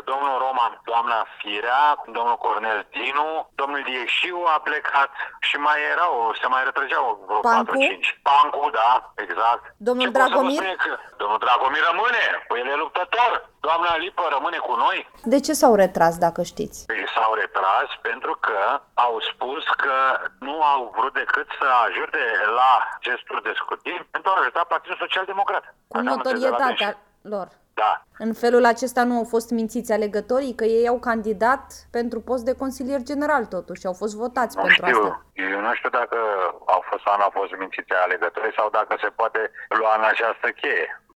domnul Roman, doamna Firea, domnul Cornel Dinu, domnul Dieșiu a plecat și mai erau, se mai retrăgeau vreo Pancu? 4-5. Pancu, da, exact. Domnul Ce pot să vă Dragomir? spun e că domnul Dragomir rămâne, păi el e luptător. Doamna Lipă rămâne cu noi. De ce s-au retras, dacă știți? Păi s-au retras pentru că au spus că nu au vrut decât să ajute la gesturi de scrutin pentru a ajuta Partidul Social Democrat. Cu Așa am înțeles de la notorietatea dânsi. lor. Da. În felul acesta nu au fost mințiți alegătorii, că ei au candidat pentru post de consilier general totuși, au fost votați Nu pentru știu. asta. Eu nu știu dacă au fost sau nu au fost mințiți alegătorii sau dacă se poate lua în această cheie.